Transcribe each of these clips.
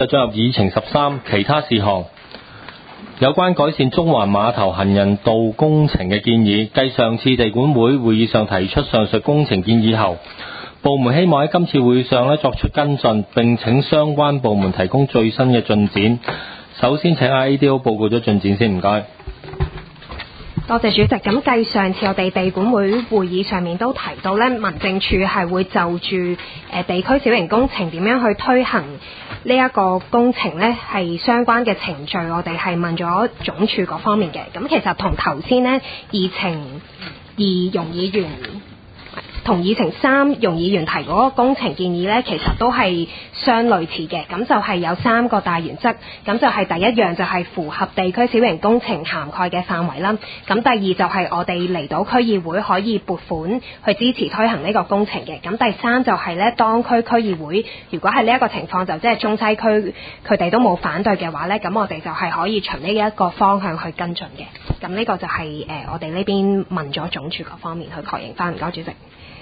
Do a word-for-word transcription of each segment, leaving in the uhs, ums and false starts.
就進入議程十三其他事項，有關改善中環碼頭行人道工程嘅建議。繼上次地管會會議上提出上述工程建議後，部門希望喺今次會議上咧作出跟進，並請相關部門提供最新嘅進展。首先請阿 A D O 報告咗進展先，唔該。 多謝主席。咁繼上次我哋地管會會議上面都提到咧，民政處係會就住誒地區小型工程點樣去推行呢一個工程咧，係相關嘅程序，我哋係問咗總署嗰方面嘅。咁其實同頭先呢議程二容議員同議程三容議員提嗰個工程建議呢，其實都係相類似嘅。咁就係有三個大原則。咁就係第一樣就係符合地區小型工程涵蓋嘅範圍啦。咁第二就係我哋離島區議會可以撥款去支持推行呢個工程嘅。咁第三就係呢，當區區議會如果係呢一個情況，就即係中西區佢哋都冇反對嘅話呢，咁我哋就係可以循呢一個方向去跟進嘅。咁呢個就係、是、誒、呃、我哋呢邊問咗總署嗰方面去確認翻。唔該，主席。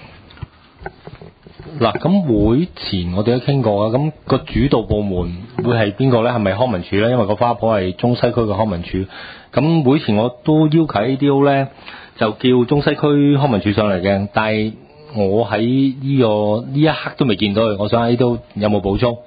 嗱，咁會前我哋都傾過啊，咁個主導部門會係邊個呢？係咪康文署呢？因為個花圃係中西區嘅康文署。咁會前我都要求 A D O 呢，就叫中西區康文署上嚟嘅，但係我喺呢、這個呢一刻都未見到佢。我想 A D O 有冇補充？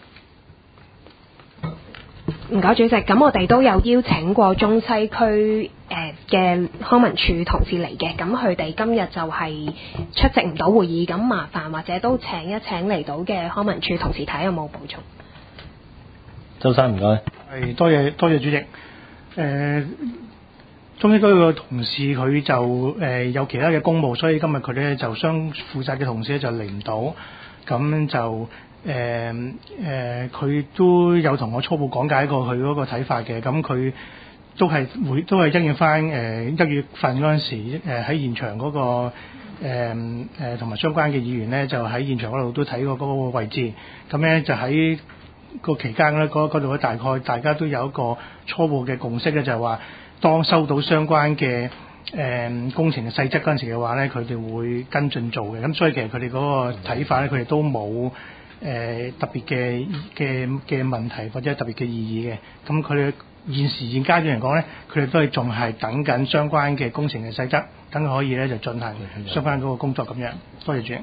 唔該，主席。咁我哋都有邀請過中西區誒嘅康文署同事嚟嘅，咁佢哋今日就係出席唔到會議，咁麻煩或者都請一請嚟到嘅康文署同事睇下有冇補充。 周生唔該。 係多謝多謝主席。誒、呃，中西區嘅同事佢就誒、呃、有其他嘅公務，所以今日佢咧就相負責嘅同事咧就嚟唔到，咁就。誒誒，佢、呃呃、都有同我初步講解過佢嗰個睇法嘅，咁佢都係會都係因應翻誒一月份嗰陣時誒喺、呃、現場嗰、嗰個誒誒同埋相關嘅議員咧，就喺現場嗰度都睇過嗰個位置，咁咧就喺個期間咧嗰度咧大概大家都有一個初步嘅共識咧，就係話當收到相關嘅誒、呃、工程嘅細則嗰陣時嘅話咧，佢哋會跟進做嘅，咁所以其實佢哋嗰個睇法咧，佢哋都冇。誒、呃、特別嘅嘅嘅問題或者特別嘅意義嘅，咁佢哋現時現階段嚟講咧，佢哋都係仲係等緊相關嘅工程嘅細則，等佢可以咧就進行相關嗰個工作咁樣。多謝主席。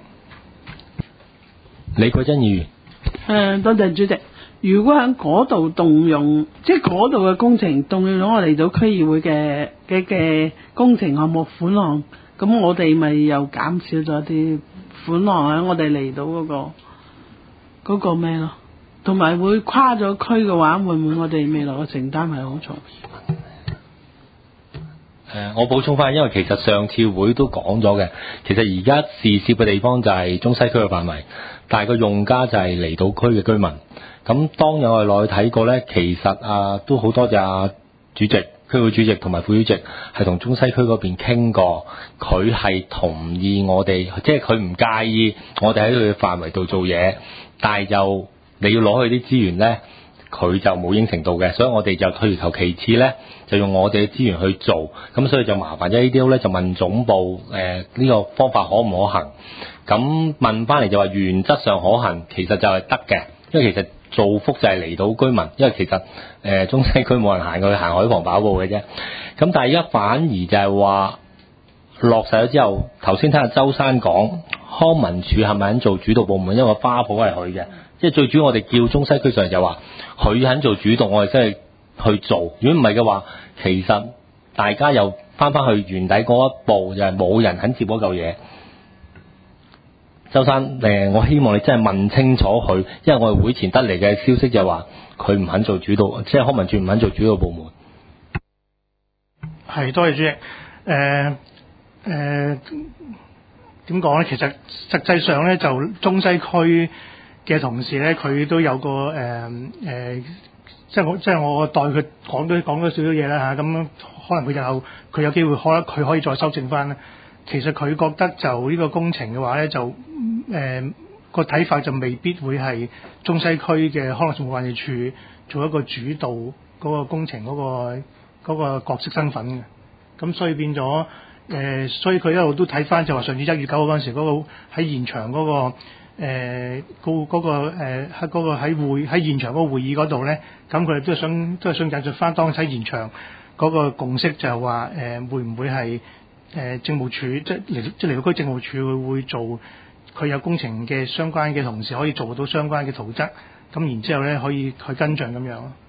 李桂珍議員。誒、 呃，多謝主席。如果喺嗰度動用，即係嗰度嘅工程動用咗我哋到區議會嘅嘅嘅工程項目款項，咁我哋咪又減少咗啲款項喺我哋嚟到嗰個。嗰個咩咯，同埋會跨咗區嘅話，會唔會我哋未來嘅承擔係好重？誒、 呃，我補充翻，因為其實上次會都講咗嘅，其實而家事涉嘅地方就係中西區嘅範圍，但係個用家就係離島區嘅居民。咁當日我哋落去睇過呢，其實啊都好多謝啊主席、區會主席同埋副主席係同中西區嗰邊傾過，佢係同意我哋，即係佢唔介意我哋喺佢嘅範圍度做嘢。但係就你要攞佢啲資源呢，佢就冇應承到嘅，所以我哋就退而求其次呢，就用我哋嘅資源去做，咁所以就麻煩咗 A D O 呢，就問總部誒呢、呃呢個方法可唔可行？咁問翻嚟就話原則上可行，其實就係得嘅，因為其實造福就係離島居民，因為其實誒、呃、中西區冇人行過去行海旁跑步嘅啫。咁但係而家反而就係話落實咗之後，頭先聽阿周生講。康文署係咪肯做主導部門？因為花圃係佢嘅，即係最主要我哋叫中西區上嚟就話佢肯做主導，我哋真係去做。如果唔係嘅話，其實大家又翻返去原底嗰一步，就係、是、冇人肯接嗰嚿嘢。周生，誒、呃，我希望你真係問清楚佢，因為我哋會前得嚟嘅消息就話佢唔肯做主導，即係康文署唔肯做主導部門。 係，多謝主席。誒、呃、誒。呃點講咧？其實實際上咧，就中西區嘅同事咧，佢都有個誒誒、呃呃，即係我即係我代佢講多講多少少嘢啦嚇。咁、啊、可能佢日後佢有機會，可能佢可以再修正翻咧。其實佢覺得就呢個工程嘅話咧，就誒個睇法就未必會係中西區嘅康樂事務管理處做一個主導嗰個工程嗰、嗰個嗰、嗰個角色身份嘅。咁所以變咗。誒、呃，所以佢一路都睇翻，就話上次一月九號嗰陣時嗰個喺現場嗰、那個誒嗰嗰個誒喺嗰個喺會喺現場嗰個會議嗰度咧，咁佢哋都係想都係想引述翻當時喺現場嗰個共識，就係話誒會唔會係誒、呃、政務處即係嚟即係離島區政務處會會做佢有工程嘅相關嘅同事可以做到相關嘅圖則，咁然之後咧可以去跟進咁樣咯。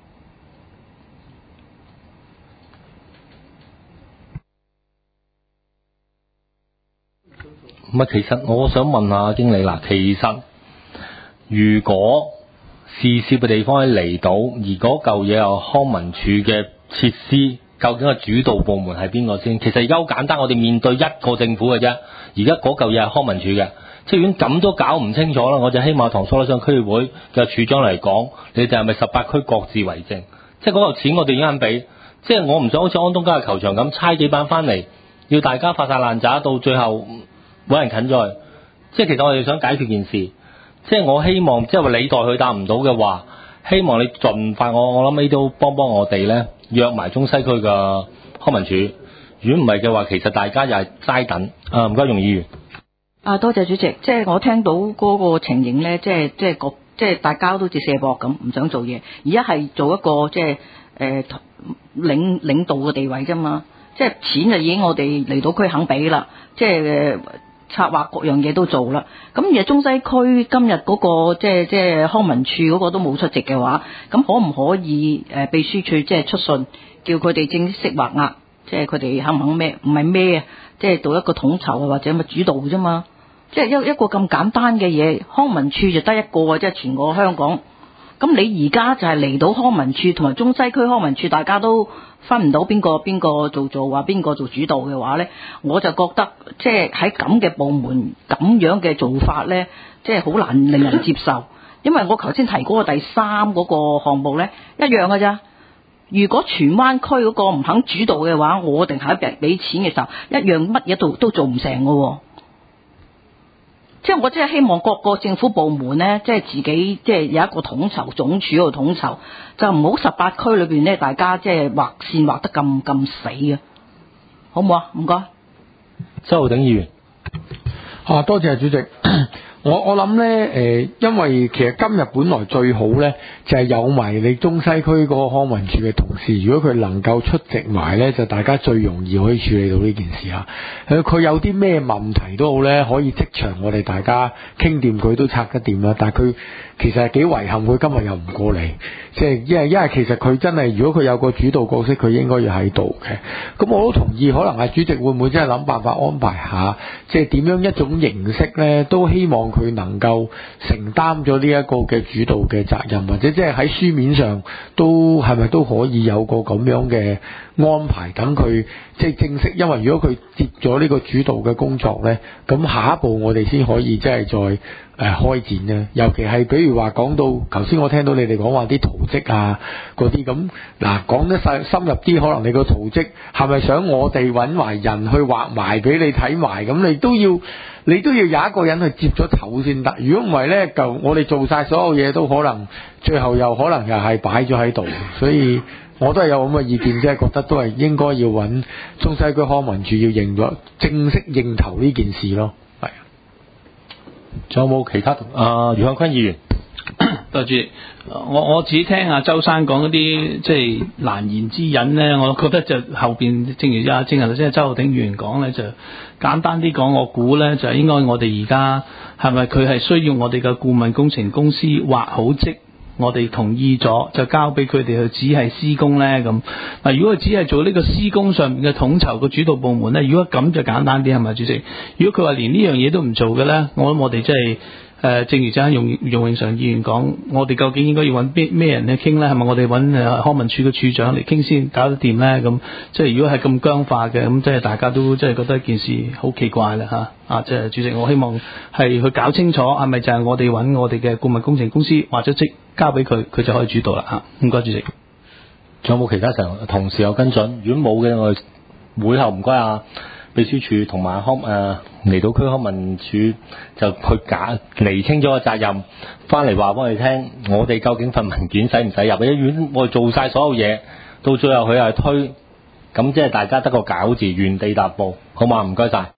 唔係，其實我想問下經理啦，其實如果試涉嘅地方喺離島，而嗰嚿嘢有康文署嘅設施，究竟個主導部門係邊個先？其實而家好簡單，我哋面對一個政府嘅啫。而家嗰嚿嘢係康文署嘅，即係如果咁都搞唔清楚啦，我就希望同蘇黎世區議會嘅處長嚟講，你哋係咪十八區各自為政？即係嗰嚿錢我哋已經肯俾，即係我唔想好似安東街球場咁拆幾板翻嚟，要大家發晒爛渣，到最後冇人近在。即係其實我哋想解決件事，即係我希望，即係話你代佢答唔到嘅話，希望你盡快，我我諗你都幫幫我哋咧，約埋中西區嘅康文署。如果唔係嘅話，其實大家又係齋等。啊，唔該，容議員。 啊，多謝主席。即係我聽到嗰個情形咧，即係即係個即係大家都似卸膊咁，唔想做嘢。而家係做一個即係誒、呃、領領導嘅地位啫嘛。即係錢就已經我哋離島區肯俾啦，即係、呃、策劃各樣嘢都做啦。咁而中西區今日嗰、個即係即係康文署嗰個都冇出席嘅話，咁可唔可以誒、呃、秘書處即係出信叫佢哋正式劃額？即係佢哋肯唔肯咩？唔係咩啊？即係做一個統籌啊，或者咪主導啫嘛。即係一一個咁簡單嘅嘢，康文署就得一個啊，即係全個香港。咁你而家就係離島康文署同埋中西區康文署，大家都分唔到邊個邊個做做話邊個做主導嘅話咧，我就覺得即係喺咁嘅部門咁樣嘅做法咧，即係好難令人接受。因為我頭先提嗰個第三嗰個項目咧，一樣㗎咋。如果荃灣區嗰個唔肯主導嘅話，我定係俾俾錢嘅時候，一樣乜嘢都都做唔成嘅喎。即係我真係希望各個政府部門咧，即係自己即係有一個統籌總署喺度統籌，就唔好十八區裏邊咧，大家即係劃線劃得咁咁死嘅，好唔好啊？唔該。 周浩鼎議員。 啊，多謝主席。我我諗咧，誒，因為其實今日本來最好咧，就係有埋你中西區嗰個康文署嘅同事，如果佢能夠出席埋咧，就大家最容易可以處理到呢件事啊。佢佢有啲咩問題都好咧，可以即場我哋大家傾掂佢都拆得掂啦。但係佢其實係幾遺憾，佢今日又唔過嚟，即係因為因為其實佢真係如果佢有個主導角色，佢應該要喺度嘅。咁我都同意，可能係主席會唔會真係諗辦法安排下，即係點樣一種形式咧，都希望佢能夠承擔咗呢一個嘅主導嘅責任，或者即係喺書面上都係咪都可以有個咁樣嘅安排，等佢即係正式。因為如果佢接咗呢個主導嘅工作咧，咁下一步我哋先可以即係再誒、呃、開展咧。尤其係比如話講到頭先我聽到你哋講話啲圖則啊嗰啲咁，嗱講得細深入啲，可能你個圖則係咪想我哋揾埋人去畫埋俾你睇埋，咁你都要你都要有一個人去接咗頭先得。如果唔係咧，就我哋做晒所有嘢都可能最後又可能又係擺咗喺度。所以我都係有咁嘅意見，即係覺得都係應該要揾中西區康文署要認咗正式認頭呢件事咯。係。 仲有冇其他？啊，余漢坤議員。 多謝主席。我我自己聽阿周生講嗰啲即係難言之隱咧，我覺得就後邊正如阿正頭先周浩鼎議員講咧，就簡單啲講，我估咧就應該我哋而家係咪佢係需要我哋嘅顧問工程公司畫好則，我哋同意咗就交俾佢哋去只係施工咧咁。嗱，如果佢只係做呢個施工上面嘅統籌嘅主導部門咧，如果咁就簡單啲係咪主席？如果佢話連呢樣嘢都唔做嘅咧，我諗我哋即係。誒、呃，正如就係容容永常議員講，我哋究竟應該要揾邊咩人去傾咧？係咪我哋揾誒康文署嘅處長嚟傾先搞得掂咧？咁即係如果係咁僵化嘅，咁即係大家都即係覺得一件事好奇怪啦嚇！啊，即係主席，我希望係去搞清楚係咪就係我哋揾我哋嘅顧問工程公司或者即交俾佢，佢就可以主導啦嚇。唔該，主席。 仲有冇其他成同事有跟進？如果冇嘅，我哋會後唔該啊。秘書處同埋康誒離島區康文署就去假釐清咗個責任，翻嚟話俾我哋聽，我哋究竟份文件使唔使入？醫院我哋做晒所有嘢，到最後佢又推，咁即係大家得個餃字，原地踏步，好嘛？唔該晒。